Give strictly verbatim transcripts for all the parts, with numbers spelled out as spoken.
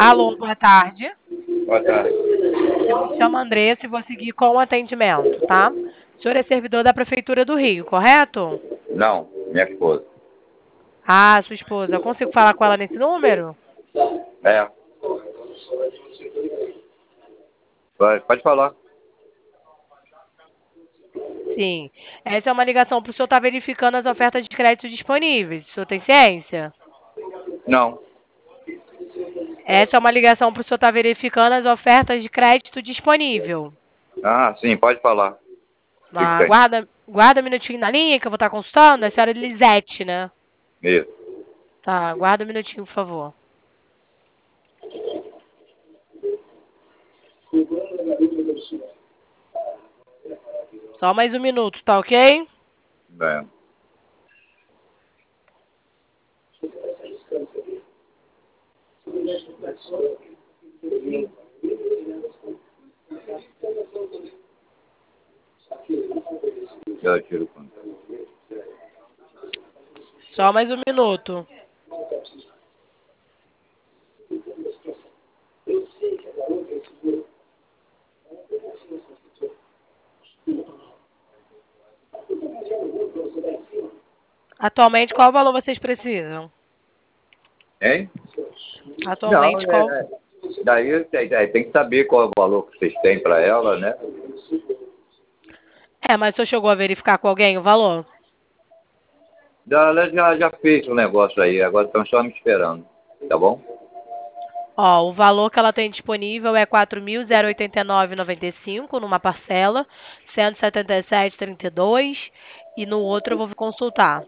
Alô, boa tarde. Boa tarde. Eu me chamo Andressa e vou seguir com o atendimento, tá? O senhor é servidor da Prefeitura do Rio, correto? Não, minha esposa. Ah, sua esposa. Eu consigo falar com ela nesse número? É. Pode, pode falar. Sim. Essa é uma ligação para o senhor estar verificando as ofertas de crédito disponíveis. O senhor tem ciência? Não. Essa é uma ligação para o senhor estar verificando as ofertas de crédito disponível. Ah, sim, pode falar. O que que Ah, tem? guarda, guarda um minutinho na linha que eu vou estar consultando. É a senhora Lisete, né? Isso. Tá, guarda um minutinho, por favor. Só mais um minuto, tá ok? É. Eu tiro quanto? Só mais um minuto. Atualmente, qual valor vocês precisam? Hein? Não, Atualmente, é, qual... é. Daí tem, é, tem que saber qual é o valor que vocês têm para ela, né? É, mas o senhor chegou a verificar com alguém o valor? Ela já, já fez o negócio aí, agora estão só me esperando. Tá bom? Ó, o valor que ela tem disponível é quatro mil e oitenta e nove reais e noventa e cinco centavos numa parcela, cento e setenta e sete reais e trinta e dois centavos, e no outro eu vou consultar.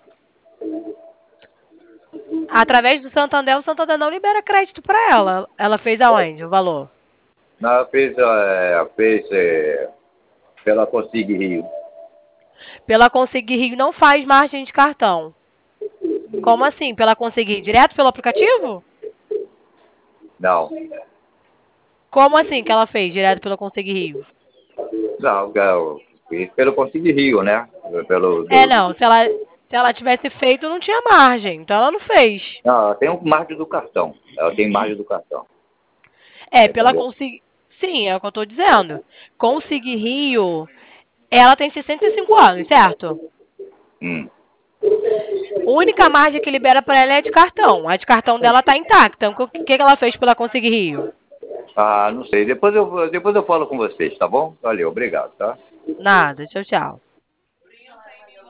Através do Santander, o Santander não libera crédito para ela. Ela fez aonde o valor? Não, ela fez, é, fez é, pela Consigue Rio. Pela Conseguir Rio não faz margem de cartão. Como assim? Pela Conseguir direto pelo aplicativo? Não. Como assim que ela fez direto pela Conseguir Rio? Não, eu fiz pelo Consigue Rio, né? Pelo, É, do, não. Se ela, se ela tivesse feito, não tinha margem. Então ela não fez. Não, ela tem um margem do cartão. Ela tem margem do cartão. É, pela Entendeu? Conseguir... Sim, é o que eu tô dizendo. Conseguir Rio, ela tem sessenta e cinco anos, certo? Hum. A única margem que libera para ela é a de cartão. A de cartão dela tá intacta. Então, o que, que ela fez pela Conseguir Rio? Ah, não sei. Depois eu, depois eu falo com vocês, tá bom? Valeu, obrigado, tá? Nada. Tchau, tchau.